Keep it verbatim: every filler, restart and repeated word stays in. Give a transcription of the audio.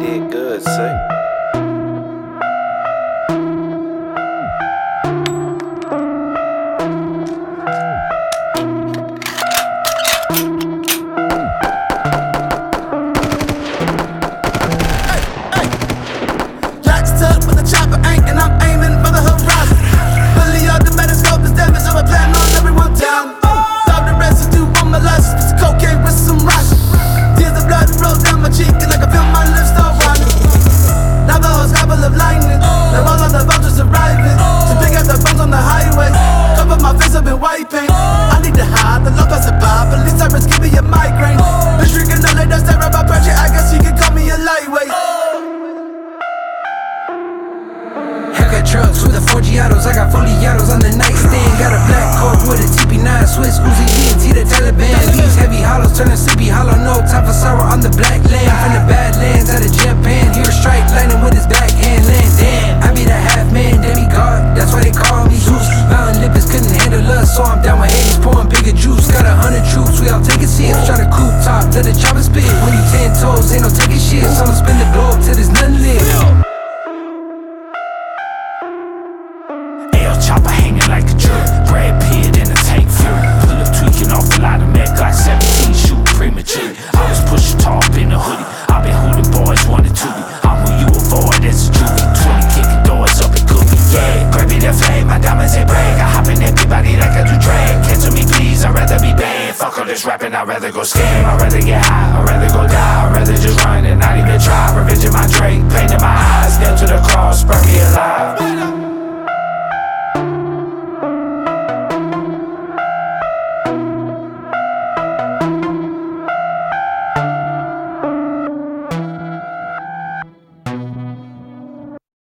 did good, say. I need to hide the love I survive. At least I risk give me a migraine. Bitch drinking all that that's there about pressure. I guess you can call me a lightweight. I got trucks with the four Giottos. I got Foliatos on the nightstand. Got a black coat with a T P nine, Swiss Uzi D and T, the Taliban. These heavy hollows turning sleepy hollow. No time for sorrow on the black land. From the Badlands out of Japan. Here a strike lightning with his backhand land. Damn, I be the half man demigod. That's why they call me Zeus. Mountain lippers couldn't handle us, so I'm down with Hades pouring bigger juice. Got a hundred troops, we all taking sips. Try to coupe top, let the chopper spit. When you ten toes, ain't no taking shit. So I'ma spin the globe till there's nothing left.